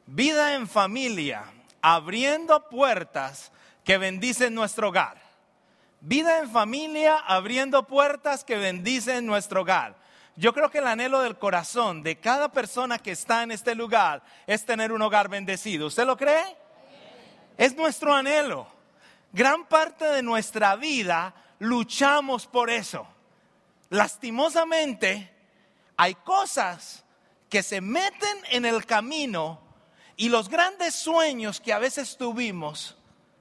Vida en familia, abriendo puertas que bendicen nuestro hogar. Vida en familia, abriendo puertas que bendicen nuestro hogar. Yo creo que el anhelo del corazón de cada persona que está en este lugar es tener un hogar bendecido. ¿Usted lo cree? Es nuestro anhelo. Gran parte de nuestra vida luchamos por eso. Lastimosamente, hay cosas que se meten en el camino y los grandes sueños que a veces tuvimos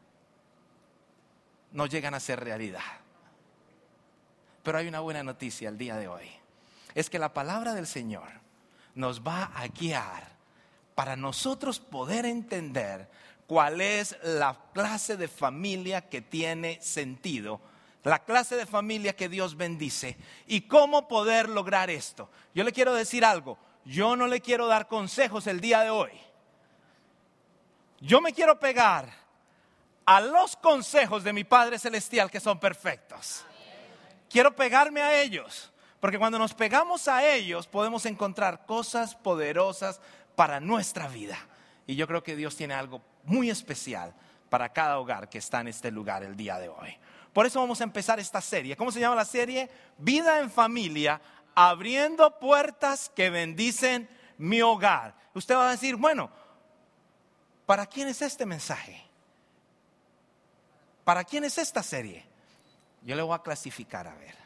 no llegan a ser realidad. Pero hay una buena noticia el día de hoy. Es que la palabra del Señor nos va a guiar para nosotros poder entender cuál es la clase de familia que tiene sentido, la clase de familia que Dios bendice y cómo poder lograr esto. Yo le quiero decir algo, yo no le quiero dar consejos el día de hoy. Yo me quiero pegar a los consejos de mi Padre Celestial que son perfectos. Quiero pegarme a ellos, porque cuando nos pegamos a ellos podemos encontrar cosas poderosas para nuestra vida. Y yo creo que Dios tiene algo muy especial para cada hogar que está en este lugar el día de hoy. Por eso vamos a empezar esta serie. ¿Cómo se llama la serie? Vida en familia, abriendo puertas que bendicen mi hogar. Usted va a decir, bueno, ¿para quién es este mensaje? ¿Para quién es esta serie? Yo le voy a clasificar, a ver.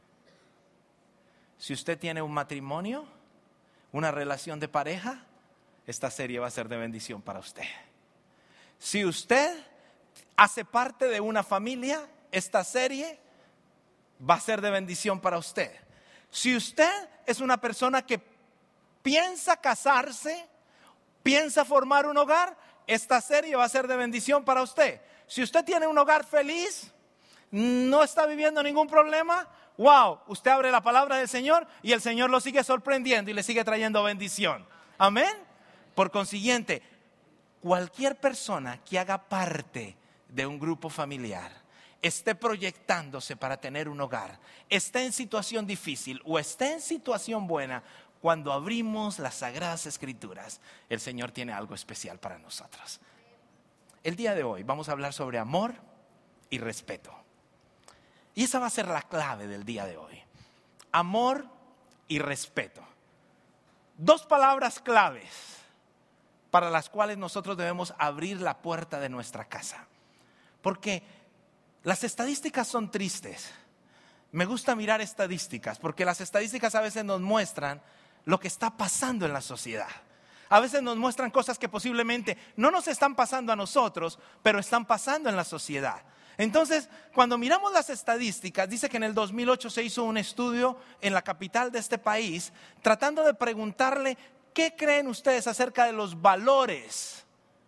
Si usted tiene un matrimonio, una relación de pareja, esta serie va a ser de bendición para usted. Si usted hace parte de una familia, esta serie va a ser de bendición para usted. Si usted es una persona que piensa casarse, piensa formar un hogar, esta serie va a ser de bendición para usted. Si usted tiene un hogar feliz, no está viviendo ningún problema, wow, usted abre la palabra del Señor y el Señor lo sigue sorprendiendo y le sigue trayendo bendición. Amén. Por consiguiente, cualquier persona que haga parte de un grupo familiar, esté proyectándose para tener un hogar, esté en situación difícil o esté en situación buena, cuando abrimos las Sagradas Escrituras, el Señor tiene algo especial para nosotros. El día de hoy vamos a hablar sobre amor y respeto. Y esa va a ser la clave del día de hoy. Amor y respeto. Dos palabras claves para las cuales nosotros debemos abrir la puerta de nuestra casa. Porque las estadísticas son tristes. Me gusta mirar estadísticas porque las estadísticas a veces nos muestran lo que está pasando en la sociedad. A veces nos muestran cosas que posiblemente no nos están pasando a nosotros, pero están pasando en la sociedad. Entonces, cuando miramos las estadísticas, dice que en el 2008 se hizo un estudio en la capital de este país, tratando de preguntarle, ¿qué creen ustedes acerca de los valores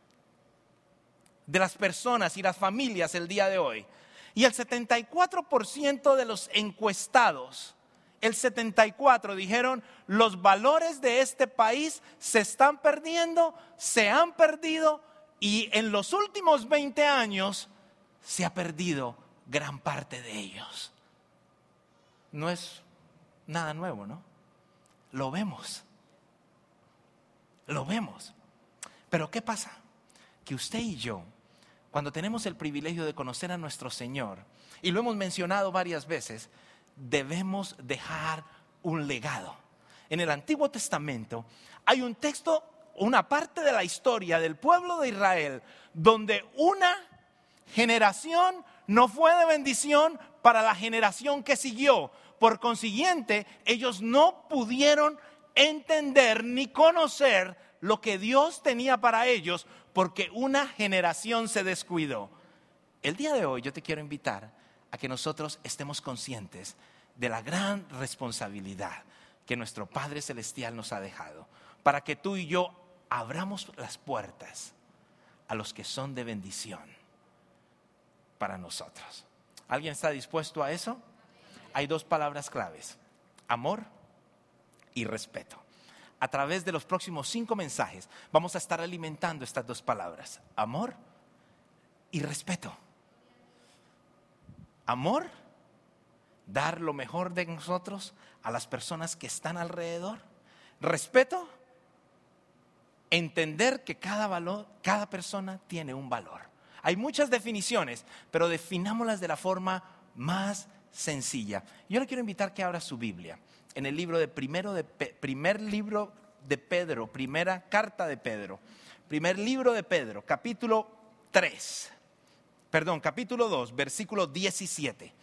de las personas y las familias el día de hoy? Y el 74% de los encuestados, el 74% dijeron, los valores de este país se están perdiendo, se han perdido y en los últimos 20 años se ha perdido gran parte de ellos. No es nada nuevo, ¿no? Lo vemos. Lo vemos. Pero ¿qué pasa? Que usted y yo, cuando tenemos el privilegio de conocer a nuestro Señor, y lo hemos mencionado varias veces, debemos dejar un legado. En el Antiguo Testamento hay un texto, una parte de la historia del pueblo de Israel, donde una generación no fue de bendición para la generación que siguió. Por consiguiente, ellos no pudieron entender ni conocer lo que Dios tenía para ellos, porque una generación se descuidó. El día de hoy yo te quiero invitar a que nosotros estemos conscientes de la gran responsabilidad que nuestro Padre Celestial nos ha dejado, para que tú y yo abramos las puertas a los que son de bendición para nosotros. ¿Alguien está dispuesto a eso? Hay dos palabras claves: amor y respeto. A través de los próximos 5 mensajes vamos a estar alimentando estas dos palabras: amor y respeto. Amor, dar lo mejor de nosotros a las personas que están alrededor. Respeto, entender que cada persona tiene un valor. Hay muchas definiciones, pero definámoslas de la forma más sencilla. Yo le quiero invitar que abra su Biblia en el libro de primer libro de Pedro, primera carta de Pedro, primer libro de Pedro, capítulo 2, versículo 17.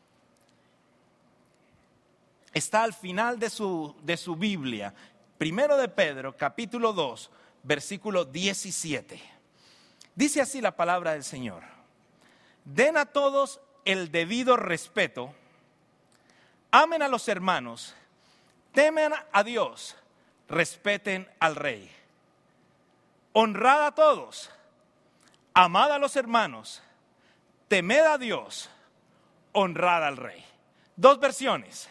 Está al final de su Biblia, primero de Pedro, capítulo 2, versículo 17. Dice así la palabra del Señor: den a todos el debido respeto, amen a los hermanos, temen a Dios, respeten al Rey. Honrad a todos, amad a los hermanos, temed a Dios, honrad al Rey. Dos versiones.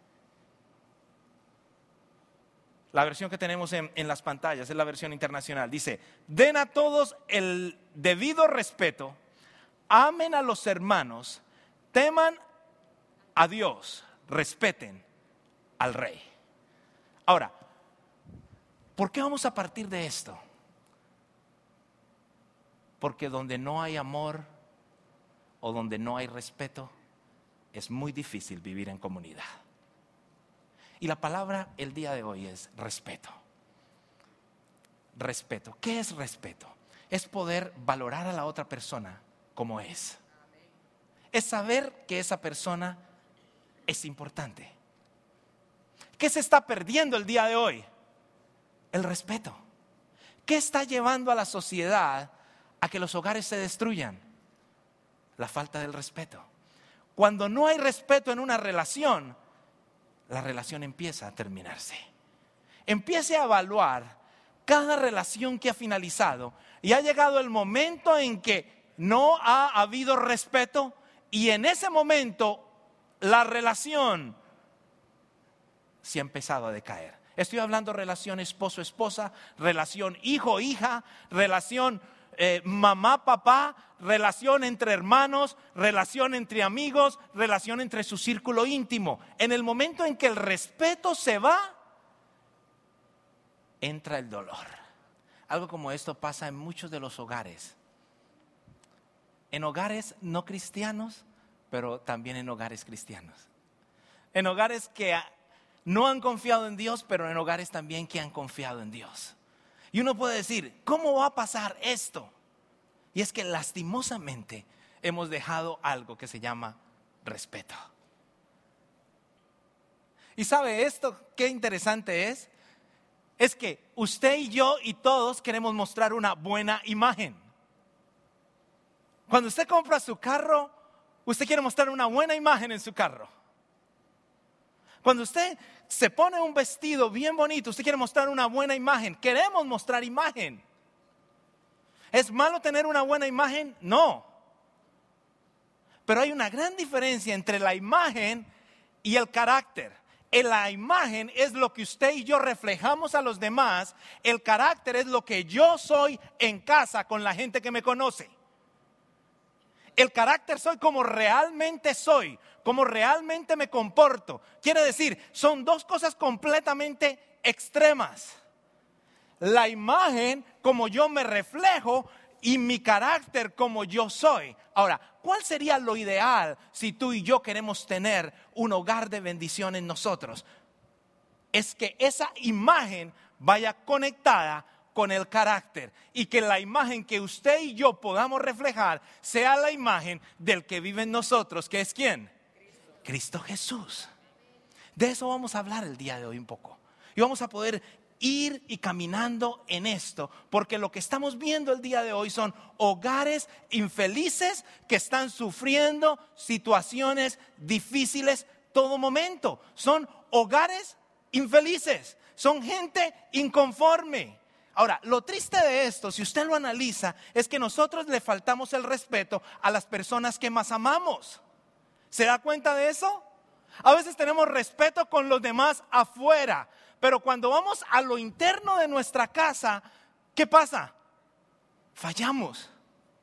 La versión que tenemos en las pantallas es la versión internacional. Dice: den a todos el debido respeto, amen a los hermanos, teman a Dios, respeten al Rey. Ahora, ¿por qué vamos a partir de esto? Porque donde no hay amor o donde no hay respeto, es muy difícil vivir en comunidad. Y la palabra el día de hoy es respeto. Respeto. ¿Qué es respeto? Es poder valorar a la otra persona como es. Es saber que esa persona es importante. ¿Qué se está perdiendo el día de hoy? El respeto. ¿Qué está llevando a la sociedad a que los hogares se destruyan? La falta del respeto. Cuando no hay respeto en una relación, la relación empieza a terminarse. Empiece a evaluar cada relación que ha finalizado y ha llegado el momento en que no ha habido respeto, y en ese momento la relación se ha empezado a decaer. Estoy hablando de relación esposo-esposa, relación hijo-hija, relación mamá-papá, relación entre hermanos, relación entre amigos, relación entre su círculo íntimo. En el momento en que el respeto se va, entra el dolor. Algo como esto pasa en muchos de los hogares. En hogares no cristianos, pero también en hogares cristianos. En hogares que no han confiado en Dios, pero en hogares también que han confiado en Dios. Y uno puede decir: ¿cómo va a pasar esto? Y es que lastimosamente hemos dejado algo que se llama respeto. ¿Y sabe esto qué interesante es? Es que usted y yo y todos queremos mostrar una buena imagen. Cuando usted compra su carro, usted quiere mostrar una buena imagen en su carro. Cuando usted se pone un vestido bien bonito, usted quiere mostrar una buena imagen. Queremos mostrar imagen. ¿Es malo tener una buena imagen? No. Pero hay una gran diferencia entre la imagen y el carácter. La imagen es lo que usted y yo reflejamos a los demás. El carácter es lo que yo soy en casa con la gente que me conoce. El carácter soy como realmente soy, como realmente me comporto. Quiere decir, son dos cosas completamente extremas. La imagen como yo me reflejo y mi carácter como yo soy. Ahora, ¿cuál sería lo ideal si tú y yo queremos tener un hogar de bendición en nosotros? Es que esa imagen vaya conectada con el carácter, y que la imagen que usted y yo podamos reflejar sea la imagen del que vive en nosotros, que es ¿quién? Cristo Jesús. De eso vamos a hablar el día de hoy un poco. Y vamos a poder ir y caminando en esto, porque lo que estamos viendo el día de hoy son hogares infelices que están sufriendo situaciones difíciles todo momento. Son hogares infelices, son gente inconforme. Ahora, lo triste de esto, si usted lo analiza, es que nosotros le faltamos el respeto a las personas que más amamos. ¿Se da cuenta de eso? A veces tenemos respeto con los demás afuera, pero cuando vamos a lo interno de nuestra casa, ¿qué pasa? Fallamos.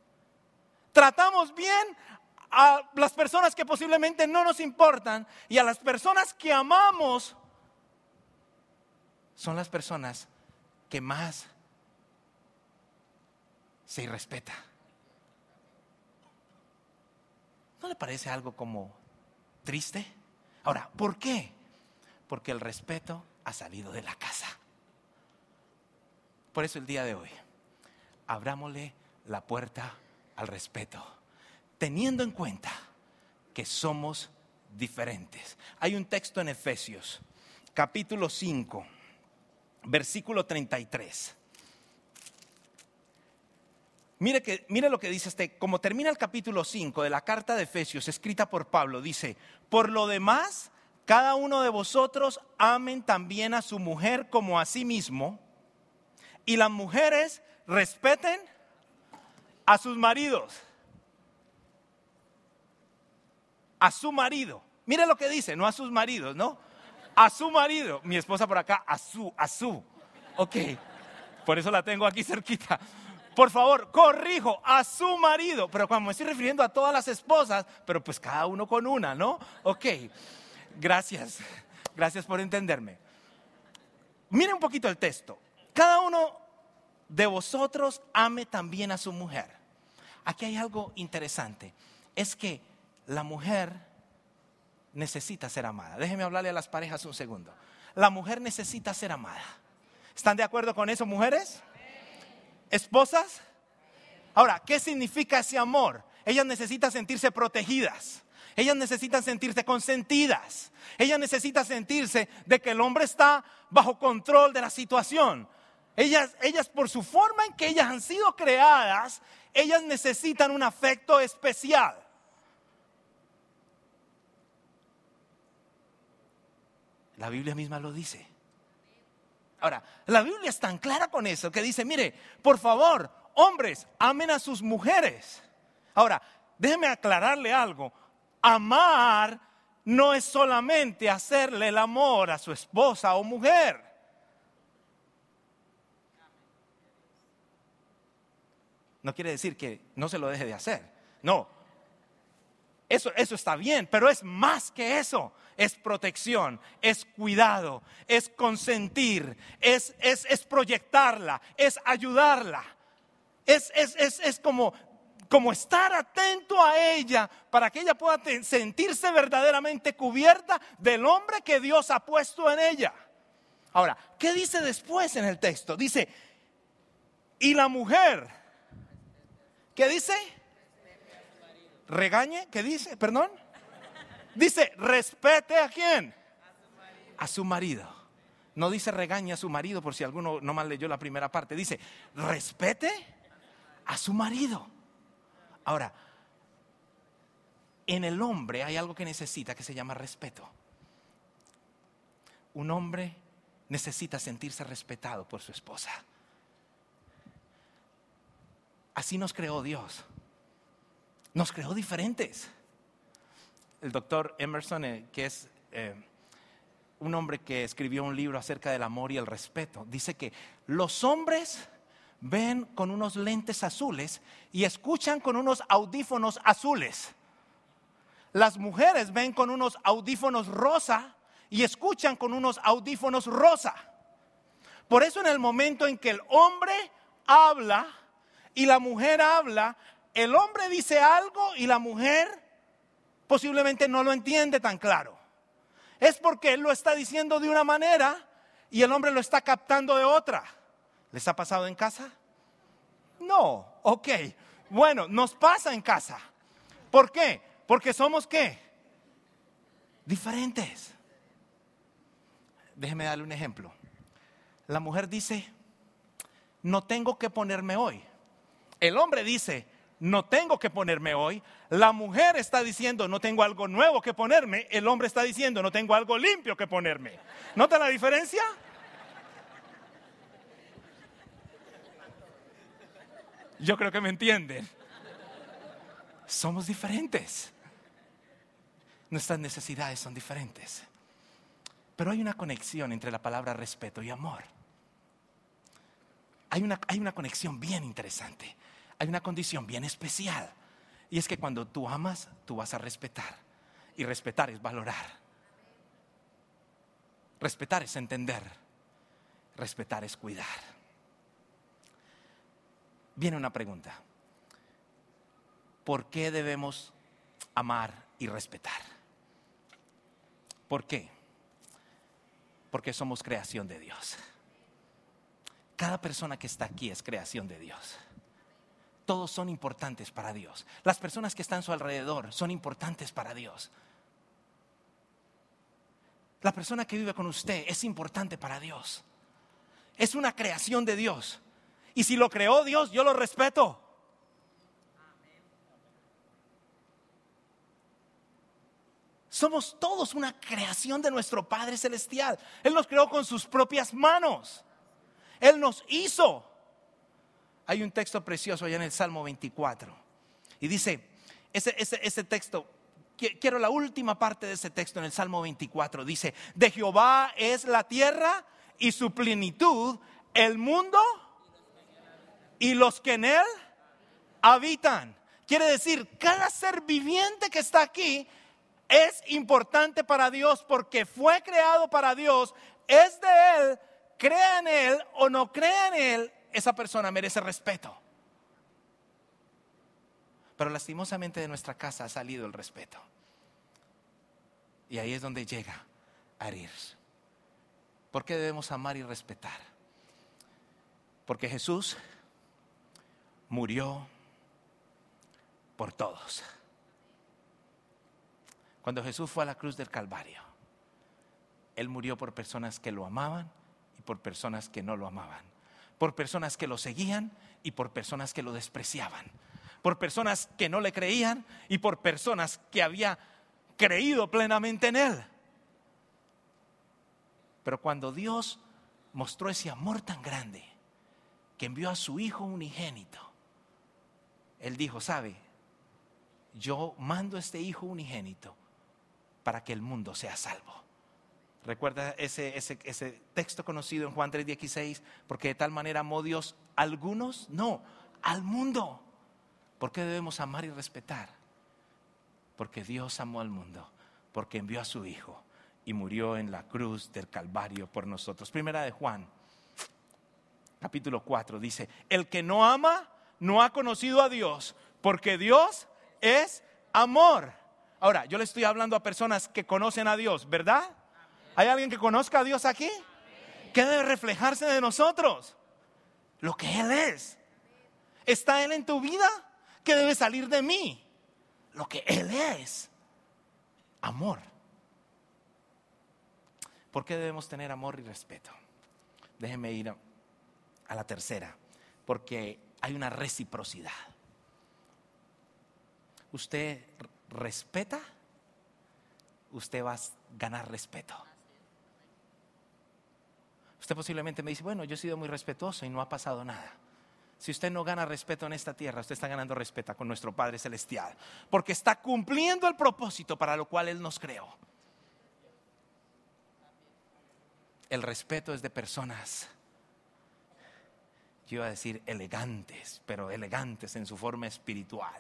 Tratamos bien a las personas que posiblemente no nos importan, y a las personas que amamos son las personas que más se irrespeta. ¿No le parece algo como triste? Ahora, ¿por qué? Porque el respeto ha salido de la casa. Por eso el día de hoy, abrámosle la puerta al respeto, teniendo en cuenta que somos diferentes. Hay un texto en Efesios, capítulo 5, versículo 33. Mire lo que dice como termina el capítulo 5 de la carta de Efesios, escrita por Pablo, dice: por lo demás, cada uno de vosotros amen también a su mujer como a sí mismo, y las mujeres respeten a sus maridos. A su marido. Mire lo que dice, no a sus maridos, ¿no? A su marido. Mi esposa por acá, a su. Ok, por eso la tengo aquí cerquita. Por favor, corrijo, a su marido. Pero cuando me estoy refiriendo a todas las esposas, pero pues cada uno con una, ¿no? Ok, gracias por entenderme. Mire un poquito el texto. Cada uno de vosotros ame también a su mujer. Aquí hay algo interesante. Es que la mujer necesita ser amada. Déjenme hablarle a las parejas un segundo. La mujer necesita ser amada. ¿Están de acuerdo con eso, mujeres? ¿Esposas? Ahora, ¿qué significa ese amor? Ellas necesitan sentirse protegidas. Ellas necesitan sentirse consentidas. Ellas necesitan sentirse de que el hombre está bajo control de la situación. Ellas por su forma en que ellas han sido creadas, ellas necesitan un afecto especial. La Biblia misma lo dice. Ahora, la Biblia es tan clara con eso que dice, mire, por favor, hombres, amen a sus mujeres. Ahora, déjeme aclararle algo. Amar no es solamente hacerle el amor a su esposa o mujer. No quiere decir que no se lo deje de hacer. No, eso está bien, pero es más que eso. Es protección, es cuidado, es consentir, es proyectarla, es ayudarla. Es como estar atento a ella para que ella pueda sentirse verdaderamente cubierta del hombre que Dios ha puesto en ella. Ahora, ¿qué dice después en el texto? Dice, y la mujer, ¿qué dice? ¿Regañe? ¿Qué dice? ¿Perdón? Dice, respete ¿a quién? A su marido. No dice regañe a su marido, por si alguno nomás leyó la primera parte. Dice, respete a su marido. Ahora, en el hombre hay algo que necesita que se llama respeto. Un hombre necesita sentirse respetado por su esposa. Así nos creó Dios. Nos creó diferentes. El doctor Emerson, que es un hombre que escribió un libro acerca del amor y el respeto, dice que los hombres ven con unos lentes azules y escuchan con unos audífonos azules. Las mujeres ven con unos audífonos rosa y escuchan con unos audífonos rosa. Por eso en el momento en que el hombre habla y la mujer habla, el hombre dice algo y la mujer posiblemente no lo entiende tan claro. Es porque él lo está diciendo de una manera y el hombre lo está captando de otra. ¿Les ha pasado en casa? No, ok. Bueno, nos pasa en casa. ¿Por qué? Porque somos ¿qué? Diferentes. Déjeme darle un ejemplo. La mujer dice, no tengo que ponerme hoy. El hombre dice, no tengo que ponerme hoy. La mujer está diciendo, no tengo algo nuevo que ponerme. El hombre está diciendo, no tengo algo limpio que ponerme. ¿Nota la diferencia? Yo creo que me entienden. Somos diferentes. Nuestras necesidades son diferentes. Pero hay una conexión entre la palabra respeto y amor. Hay una conexión bien interesante. Hay una condición bien especial. Y es que cuando tú amas, tú vas a respetar. Y respetar es valorar. Respetar es entender. Respetar es cuidar. viene una pregunta. ¿Por qué debemos amar y respetar? ¿Por qué? Porque somos creación de Dios. Cada persona que está aquí es creación de Dios. Todos son importantes para Dios. Las personas que están a su alrededor son importantes para Dios. La persona que vive con usted es importante para Dios. Es una creación de Dios. Y si lo creó Dios, yo lo respeto. Somos todos una creación de nuestro Padre Celestial. Él nos creó con sus propias manos. Él nos hizo. Hay un texto precioso allá en el Salmo 24. Y dice, ese texto, quiero la última parte de ese texto en el Salmo 24. Dice, de Jehová es la tierra y su plenitud, el mundo y los que en él habitan. Quiere decir, cada ser viviente que está aquí es importante para Dios porque fue creado para Dios, es de Él, crea en Él o no crea en Él, esa persona merece respeto. Pero lastimosamente de nuestra casa ha salido el respeto. Y ahí es donde llega a herir. ¿Por qué debemos amar y respetar? Porque Jesús murió por todos. Cuando Jesús fue a la cruz del Calvario, Él murió por personas que lo amaban y por personas que no lo amaban. Por personas que lo seguían y por personas que lo despreciaban. Por personas que no le creían y por personas que había creído plenamente en Él. Pero cuando Dios mostró ese amor tan grande, que envió a su Hijo unigénito, Él dijo, ¿sabe? Yo mando a este Hijo unigénito para que el mundo sea salvo. ¿Recuerda ese texto conocido en Juan 3:16? Porque de tal manera amó Dios a algunos, no, al mundo. ¿Por qué debemos amar y respetar? Porque Dios amó al mundo, porque envió a su Hijo y murió en la cruz del Calvario por nosotros. Primera de Juan, capítulo 4, dice, el que no ama no ha conocido a Dios, porque Dios es amor. Ahora, yo le estoy hablando a personas que conocen a Dios, ¿verdad? ¿Hay alguien que conozca a Dios aquí? ¿Qué debe reflejarse de nosotros? Lo que Él es. ¿Está Él en tu vida? ¿Qué debe salir de mí? Lo que Él es. Amor. ¿Por qué debemos tener amor y respeto? Déjenme ir a la tercera. Porque hay una reciprocidad. Usted respeta, usted va a ganar respeto. Usted posiblemente me dice, bueno, yo he sido muy respetuoso y no ha pasado nada. Si usted no gana respeto en esta tierra, usted está ganando respeto con nuestro Padre Celestial, porque está cumpliendo el propósito para lo cual Él nos creó. El respeto es de personas, yo iba a decir elegantes, pero elegantes en su forma espiritual.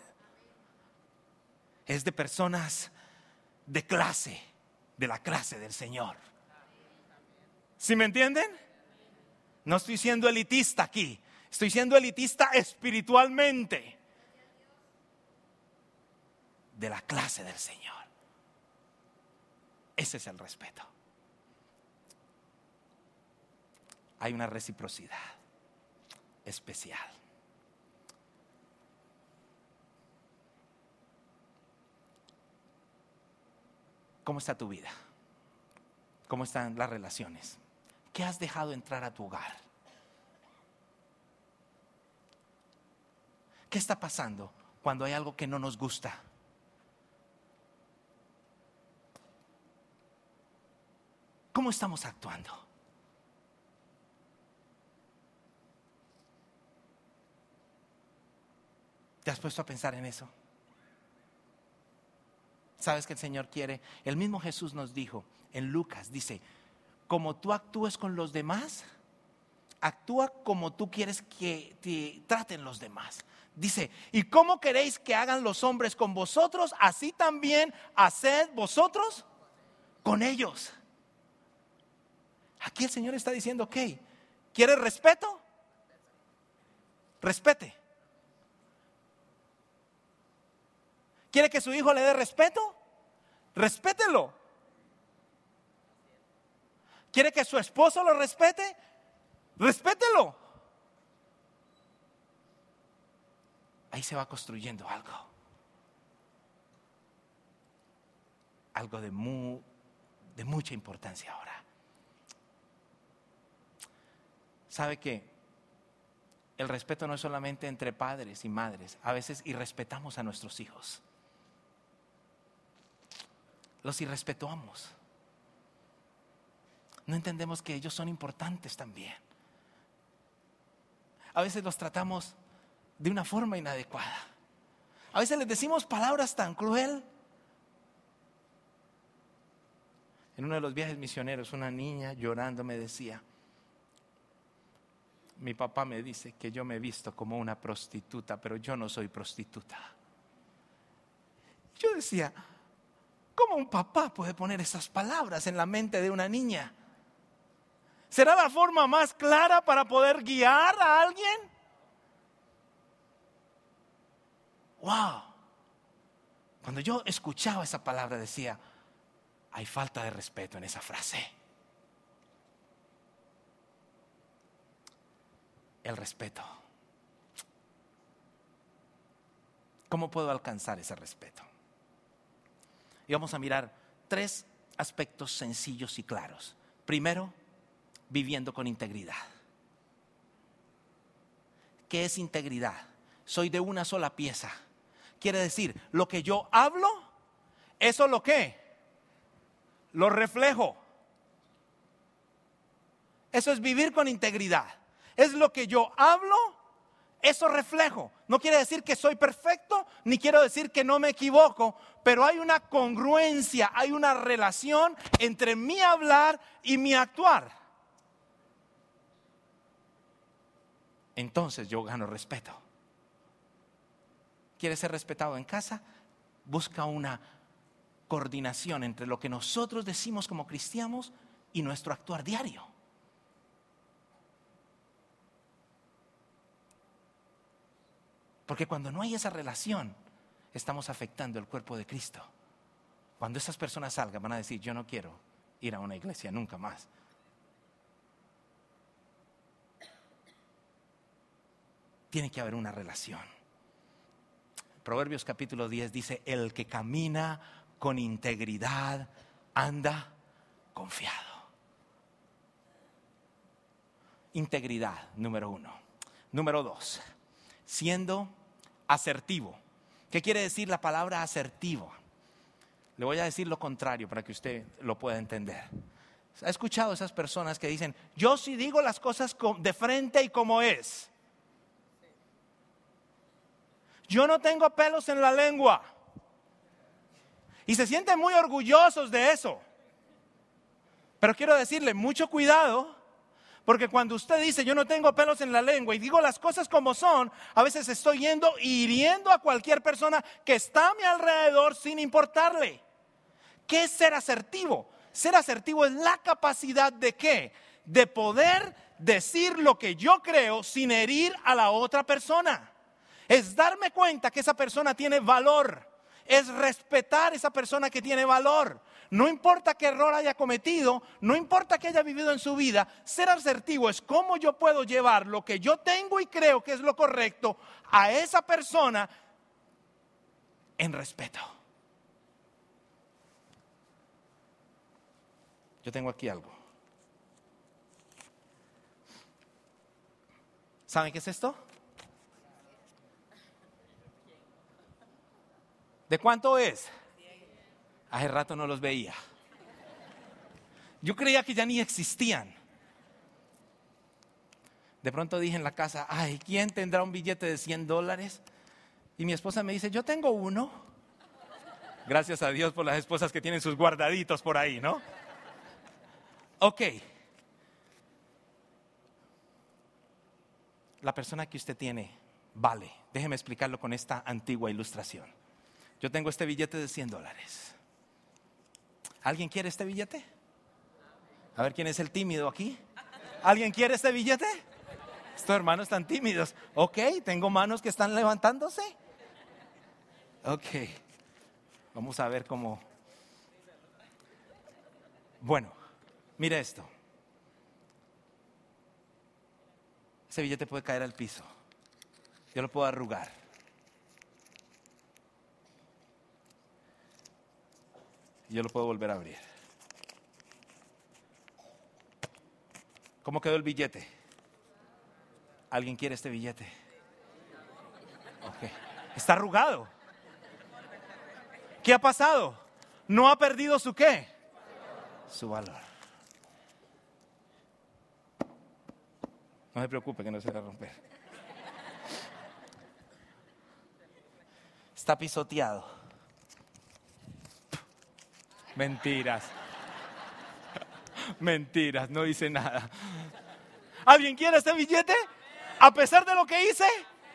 Es de personas de clase, de la clase del Señor. ¿Sí me entienden? No estoy siendo elitista aquí, estoy siendo elitista espiritualmente. De la clase del Señor. Ese es el respeto. Hay una reciprocidad especial. ¿Cómo está tu vida? ¿Cómo están las relaciones? ¿Qué has dejado entrar a tu hogar? ¿Qué está pasando cuando hay algo que no nos gusta? ¿Cómo estamos actuando? ¿Te has puesto a pensar en eso? ¿Sabes que el Señor quiere? El mismo Jesús nos dijo en Lucas, dice, como tú actúes con los demás, actúa como tú quieres que te traten los demás. Dice, ¿y cómo queréis que hagan los hombres con vosotros? Así también haced vosotros con ellos. Aquí el Señor está diciendo, ok, ¿quieres respeto? Respete. ¿Quiere que su hijo le dé respeto? Respételo. ¿Quiere que su esposo lo respete? Respételo. Ahí se va construyendo algo. Algo de mucha importancia ahora. ¿Sabe qué? El respeto no es solamente entre padres y madres. A veces irrespetamos a nuestros hijos. Los irrespetamos. No entendemos que ellos son importantes también. A veces los tratamos de una forma inadecuada. A veces les decimos palabras tan cruel. En uno de los viajes misioneros, una niña llorando me decía: mi papá me dice que yo me he visto como una prostituta, pero yo no soy prostituta. Yo decía, ¿cómo un papá puede poner esas palabras en la mente de una niña? ¿Será la forma más clara para poder guiar a alguien? ¡Wow! Cuando yo escuchaba esa palabra decía, hay falta de respeto en esa frase. El respeto. ¿Cómo puedo alcanzar ese respeto? Y vamos a mirar 3 aspectos sencillos y claros. Primero, viviendo con integridad. ¿Qué es integridad? Soy de una sola pieza. Quiere decir, lo que yo hablo, eso lo que lo reflejo. Eso es vivir con integridad. Es lo que yo hablo, eso reflejo. No quiere decir que soy perfecto, ni quiero decir que no me equivoco, pero hay una congruencia, hay una relación entre mi hablar y mi actuar. Entonces yo gano respeto. ¿Quieres ser respetado en casa? Busca una coordinación entre lo que nosotros decimos como cristianos y nuestro actuar diario. Porque cuando no hay esa relación, estamos afectando el cuerpo de Cristo. Cuando esas personas salgan, van a decir, yo no quiero ir a una iglesia nunca más. Tiene que haber una relación. Proverbios capítulo 10 dice, el que camina con integridad anda confiado. Integridad, número 1. Número 2, siendo asertivo. ¿Qué quiere decir la palabra asertivo? Le voy a decir lo contrario para que usted lo pueda entender. ¿Ha escuchado esas personas que dicen, yo sí digo las cosas de frente y como es? Yo no tengo pelos en la lengua. Y se sienten muy orgullosos de eso. Pero quiero decirle, mucho cuidado, porque cuando usted dice yo no tengo pelos en la lengua y digo las cosas como son, a veces estoy yendo y hiriendo a cualquier persona que está a mi alrededor sin importarle. ¿Qué es ser asertivo? Ser asertivo es la capacidad de ¿qué? De poder decir lo que yo creo sin herir a la otra persona. Es darme cuenta que esa persona tiene valor. Es respetar a esa persona que tiene valor. No importa qué error haya cometido, no importa qué haya vivido en su vida, ser asertivo es cómo yo puedo llevar lo que yo tengo y creo que es lo correcto a esa persona en respeto. Yo tengo aquí algo. ¿Saben qué es esto? ¿De cuánto es? Hace rato no los veía. Yo creía que ya ni existían. De pronto dije en la casa, ay, ¿quién tendrá un billete de $100? Y mi esposa me dice, yo tengo uno. Gracias a Dios por las esposas que tienen sus guardaditos por ahí, ¿no? Ok. La persona que usted tiene vale. Déjeme explicarlo con esta antigua ilustración. Yo tengo este billete de $100. ¿Alguien quiere este billete? A ver, ¿quién es el tímido aquí? ¿Alguien quiere este billete? Estos hermanos están tímidos. Ok, tengo manos que están levantándose. Ok. Vamos a ver cómo. Bueno, mire esto. Ese billete puede caer al piso. Yo lo puedo arrugar. Yo lo puedo volver a abrir. ¿Cómo quedó el billete? ¿Alguien quiere este billete? Ok. Está arrugado. ¿Qué ha pasado? ¿No ha perdido su qué? Su valor. No se preocupe que no se va a romper. Está pisoteado. Mentiras. Mentiras, no hice nada. ¿Alguien quiere este billete? A pesar de lo que hice.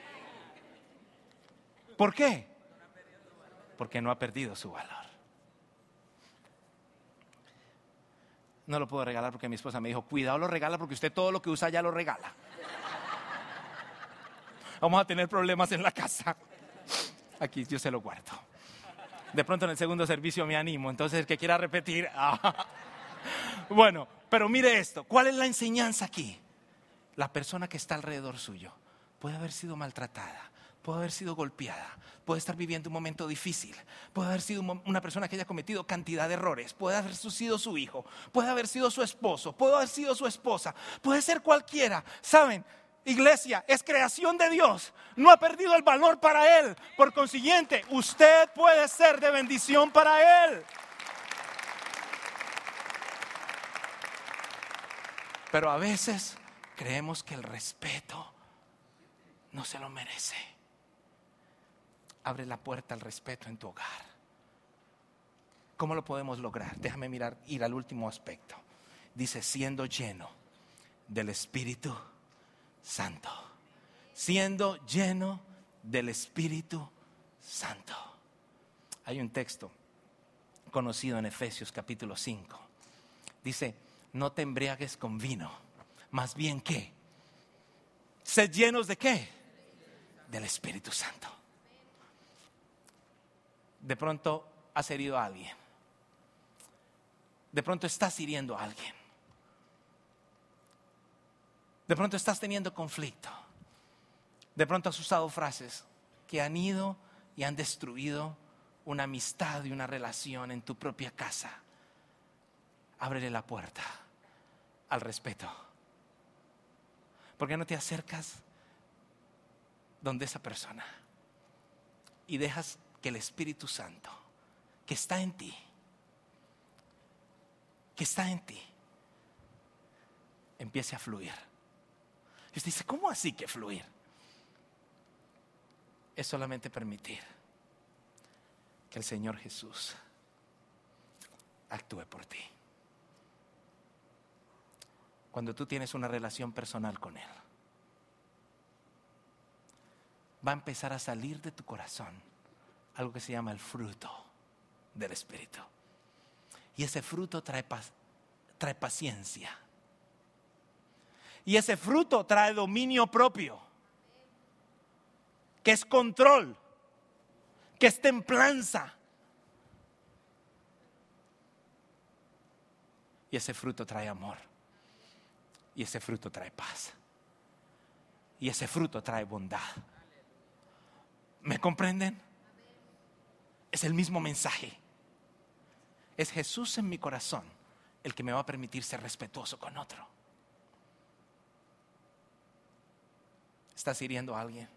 ¿Por qué? Porque no ha perdido su valor. No lo puedo regalar porque mi esposa me dijo, cuidado, lo regala porque usted todo lo que usa ya lo regala. Vamos a tener problemas en la casa. Aquí yo se lo guardo. De pronto en el segundo servicio me animo, entonces el que quiera repetir. Bueno, pero mire esto, ¿cuál es la enseñanza aquí? La persona que está alrededor suyo puede haber sido maltratada, puede haber sido golpeada, puede estar viviendo un momento difícil, puede haber sido una persona que haya cometido cantidad de errores, puede haber sido su hijo, puede haber sido su esposo, puede haber sido su esposa, puede ser cualquiera. ¿Saben? Iglesia, es creación de Dios, no ha perdido el valor para Él. Por consiguiente, usted puede ser de bendición para Él. Pero a veces creemos que el respeto no se lo merece. Abre la puerta al respeto en tu hogar. ¿Cómo lo podemos lograr? Déjame ir al último aspecto. Dice, siendo lleno del Espíritu Santo. Siendo lleno del Espíritu Santo. Hay un texto conocido en Efesios capítulo 5. Dice, no te embriagues con vino, más bien ¿qué? Sed llenos ¿de qué? Del Espíritu Santo. De pronto has herido a alguien. De pronto estás hiriendo a alguien. De pronto estás teniendo conflicto. De pronto has usado frases que han ido y han destruido una amistad y una relación en tu propia casa. Ábrele la puerta al respeto. ¿Por qué no te acercas donde esa persona y dejas que el Espíritu Santo que está en ti, empiece a fluir? Y usted dice, ¿cómo así que fluir? Es solamente permitir que el Señor Jesús actúe por ti. Cuando tú tienes una relación personal con Él, va a empezar a salir de tu corazón algo que se llama el fruto del Espíritu. Y ese fruto trae paciencia. Y ese fruto trae dominio propio, que es control, que es templanza. Y ese fruto trae amor. Y ese fruto trae paz. Y ese fruto trae bondad. ¿Me comprenden? Es el mismo mensaje. Es Jesús en mi corazón el que me va a permitir ser respetuoso con otro. ¿Estás hiriendo a alguien?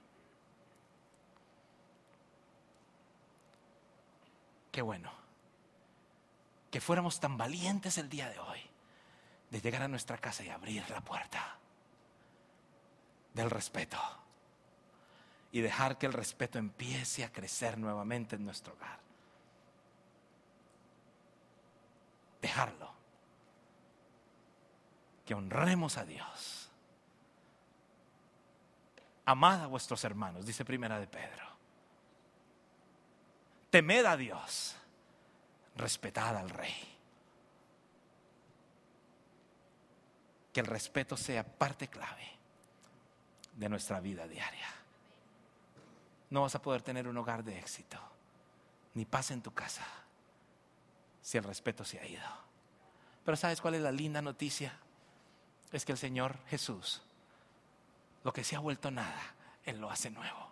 Qué bueno que fuéramos tan valientes el día de hoy de llegar a nuestra casa y abrir la puerta del respeto y dejar que el respeto empiece a crecer nuevamente en nuestro hogar. Dejarlo. Que honremos a Dios. Amad a vuestros hermanos, dice Primera de Pedro. Temed a Dios. Respetad al Rey. Que el respeto sea parte clave de nuestra vida diaria. No vas a poder tener un hogar de éxito. ni paz en tu casa si el respeto se ha ido. Pero ¿sabes cuál es la linda noticia? Es que el Señor Jesús, lo que se ha vuelto nada, Él lo hace nuevo.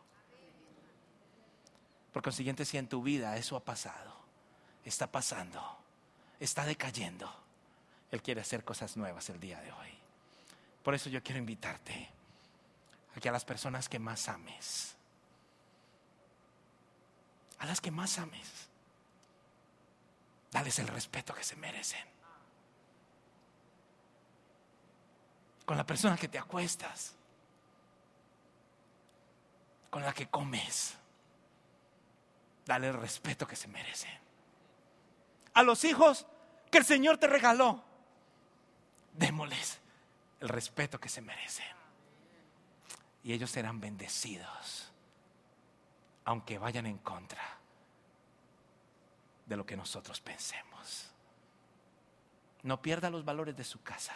Por consiguiente, si en tu vida eso ha pasado, está pasando, está decayendo, Él quiere hacer cosas nuevas el día de hoy. Por eso yo quiero invitarte a que a las personas que más ames, a las que más ames, dales el respeto que se merecen. Con la persona que te acuestas, con la que comes, dale el respeto que se merecen. A los hijos que el Señor te regaló, démosles el respeto que se merecen. Y ellos serán bendecidos, aunque vayan en contra de lo que nosotros pensemos. No pierda los valores de su casa.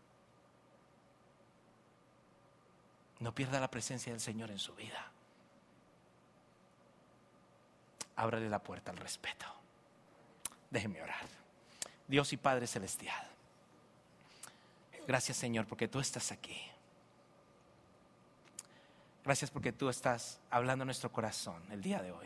No pierda la presencia del Señor en su vida. Ábrale la puerta al respeto. Déjeme orar. Dios y Padre Celestial, gracias, Señor, porque tú estás aquí. Gracias porque tú estás hablando en nuestro corazón el día de hoy.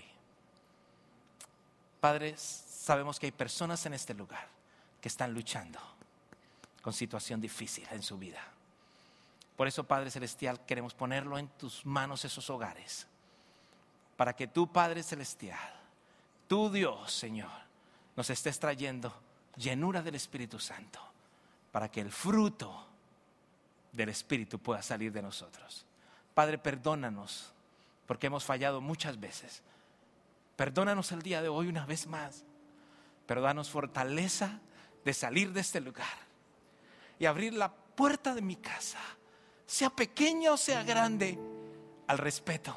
Padre, sabemos que hay personas en este lugar que están luchando con situación difícil en su vida. Por eso, Padre Celestial, queremos ponerlo en tus manos esos hogares, para que tú, Padre Celestial, tú, Dios, Señor, nos estés trayendo llenura del Espíritu Santo, para que el fruto del Espíritu pueda salir de nosotros. Padre, perdónanos porque hemos fallado muchas veces. Perdónanos el día de hoy una vez más, pero danos fortaleza de salir de este lugar y abrir la puerta de mi casa, sea pequeña o sea grande, al respeto,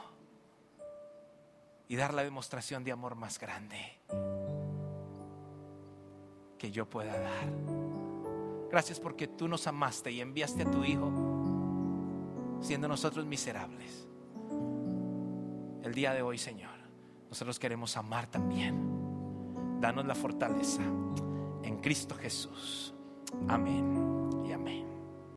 y dar la demostración de amor más grande que yo pueda dar. Gracias porque tú nos amaste y enviaste a tu Hijo siendo nosotros miserables. El día de hoy, Señor, nosotros queremos amar también. Danos la fortaleza en Cristo Jesús. Amén.